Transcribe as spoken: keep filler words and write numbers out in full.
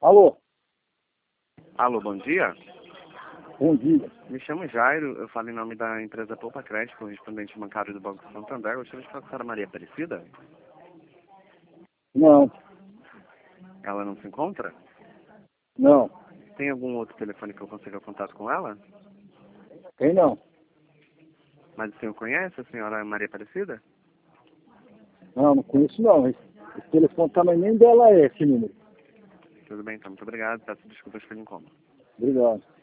Alô? Alô, bom dia. Bom dia. Me chamo Jairo, eu falo em nome da empresa Poupa Crédito, correspondente bancário do Banco Santander. Gostaria de falar com a senhora Maria Aparecida? Não, Ela não se encontra? não. Tem algum outro telefone que eu consiga contato com ela? Tem não. Mas o senhor conhece a senhora Maria Aparecida? Não, não conheço não. Esse, esse telefone também nem dela é esse número. Tudo bem, então. Muito obrigado. Peço desculpas pelo incômodo. Obrigado.